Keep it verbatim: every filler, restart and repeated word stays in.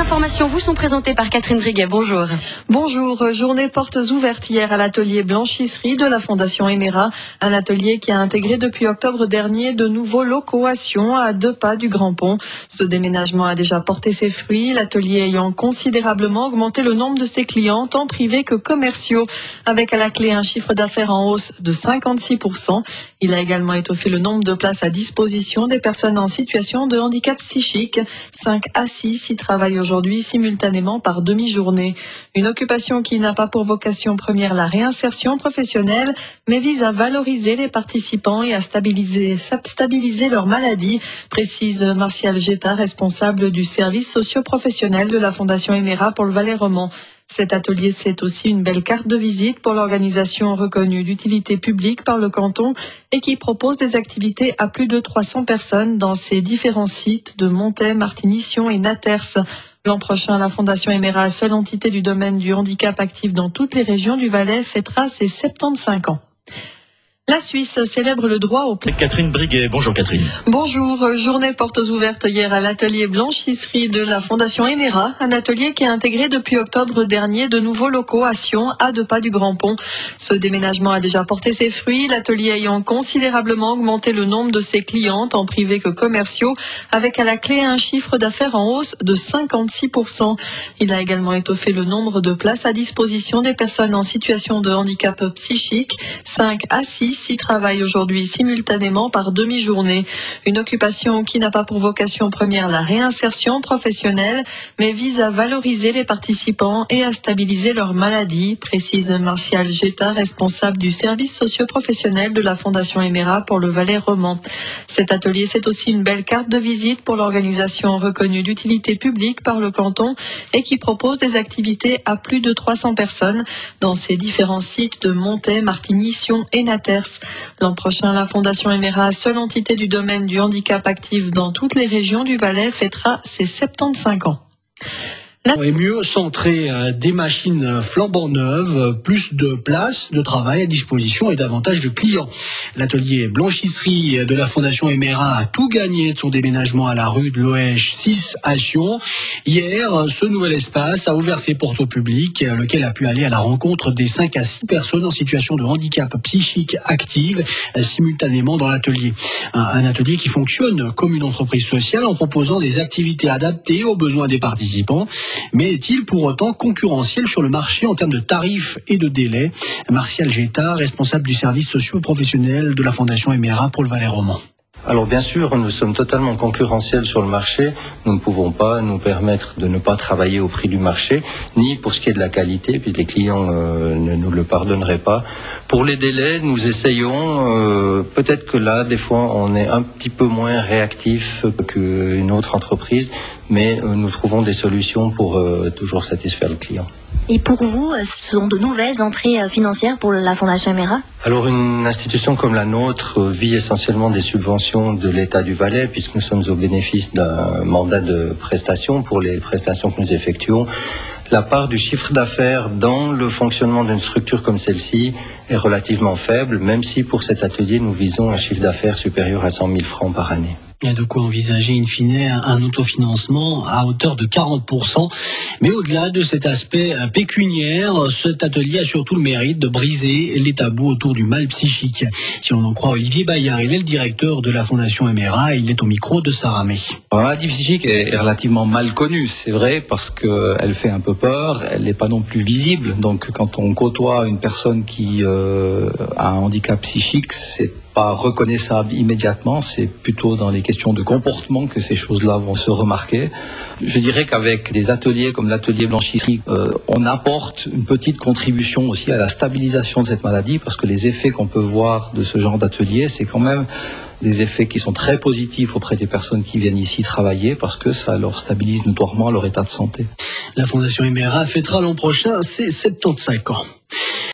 informations vous sont présentées par Catherine Briguet. Bonjour. Bonjour. Journée portes ouvertes hier à l'atelier blanchisserie de la Fondation Emera. Un atelier qui a intégré depuis octobre dernier de nouveaux locaux à Sion, à deux pas du Grand Pont. Ce déménagement a déjà porté ses fruits, l'atelier ayant considérablement augmenté le nombre de ses clients, tant privés que commerciaux, avec à la clé un chiffre d'affaires en hausse de cinquante-six pour cent. Il a également étoffé le nombre de places à disposition des personnes en situation de handicap psychique. cinq à six y travaillent aujourd'hui simultanément par demi-journée. Une occupation qui n'a pas pour vocation première la réinsertion professionnelle, mais vise à valoriser les participants et à stabiliser, stabiliser leur maladie, précise Martial Geta, responsable du service socio-professionnel de la Fondation Emera pour le Valais romand. Cet atelier, c'est aussi une belle carte de visite pour l'organisation reconnue d'utilité publique par le canton et qui propose des activités à plus de trois cents personnes dans ses différents sites de Montet, Martigny, Sion et Naters. L'an prochain, la Fondation Emera, seule entité du domaine du handicap active dans toutes les régions du Valais, fêtera ses soixante-quinze ans. La Suisse célèbre le droit au... Catherine Briguet. Bonjour Catherine. Bonjour. Journée portes ouvertes hier à l'atelier blanchisserie de la Fondation Emera, un atelier qui a intégré depuis octobre dernier de nouveaux locaux à Sion, à deux pas du Grand Pont. Ce déménagement a déjà porté ses fruits, l'atelier ayant considérablement augmenté le nombre de ses clients, tant privés que commerciaux, avec à la clé un chiffre d'affaires en hausse de cinquante-six pour cent. Il a également étoffé le nombre de places à disposition des personnes en situation de handicap psychique, cinq à six y travaillent aujourd'hui simultanément par demi-journée. Une occupation qui n'a pas pour vocation première la réinsertion professionnelle, mais vise à valoriser les participants et à stabiliser leur maladie, précise Martial Geta, responsable du service socio-professionnel de la Fondation Emera pour le Valais romand. Cet atelier, c'est aussi une belle carte de visite pour l'organisation reconnue d'utilité publique par le canton et qui propose des activités à plus de trois cents personnes dans ses différents sites de Montet, Martigny, Sion et Naters. L'an prochain, la Fondation Emera, seule entité du domaine du handicap active dans toutes les régions du Valais, fêtera ses soixante-quinze ans. La... Et mieux centrer euh, des machines flambant neuves, plus de places de travail à disposition et davantage de clients. L'atelier blanchisserie de la Fondation Emera a tout gagné de son déménagement à la rue de l'Oèche six à Sion. Hier, ce nouvel espace a ouvert ses portes au public, lequel a pu aller à la rencontre des cinq à six personnes en situation de handicap psychique active simultanément dans l'atelier. Un, un atelier qui fonctionne comme une entreprise sociale en proposant des activités adaptées aux besoins des participants. Mais est-il pour autant concurrentiel sur le marché en termes de tarifs et de délais? Martial Geta, responsable du service socio-professionnel de la Fondation Emera pour le Valais romand. Alors bien sûr, nous sommes totalement concurrentiels sur le marché. Nous ne pouvons pas nous permettre de ne pas travailler au prix du marché, ni pour ce qui est de la qualité, puis les clients euh, ne nous le pardonneraient pas. Pour les délais, nous essayons, euh, peut-être que là, des fois, on est un petit peu moins réactif qu'une autre entreprise, mais euh, nous trouvons des solutions pour euh, toujours satisfaire le client. Et pour vous, ce sont de nouvelles entrées financières pour la Fondation Emera? Alors une institution comme la nôtre vit essentiellement des subventions de l'État du Valais, puisque nous sommes au bénéfice d'un mandat de prestation pour les prestations que nous effectuons. La part du chiffre d'affaires dans le fonctionnement d'une structure comme celle-ci est relativement faible, même si pour cet atelier nous visons un chiffre d'affaires supérieur à cent mille francs par année. Il y a de quoi envisager in fine un autofinancement à hauteur de quarante pour cent. Mais au-delà de cet aspect pécuniaire, cet atelier a surtout le mérite de briser les tabous autour du mal psychique. Si on en croit Olivier Bayard, il est le directeur de la Fondation Emera et il est au micro de Sarah May. La maladie psychique est relativement mal connue, c'est vrai, parce qu'elle fait un peu peur, elle n'est pas non plus visible. Donc quand on côtoie une personne qui euh, a un handicap psychique, c'est pas reconnaissable immédiatement, c'est plutôt dans les questions de comportement que ces choses-là vont se remarquer. Je dirais qu'avec des ateliers comme l'atelier blanchisserie, euh, on apporte une petite contribution aussi à la stabilisation de cette maladie, parce que les effets qu'on peut voir de ce genre d'atelier, c'est quand même des effets qui sont très positifs auprès des personnes qui viennent ici travailler, parce que ça leur stabilise notoirement leur état de santé. La Fondation Emera fêtera l'an prochain ses soixante-quinze ans.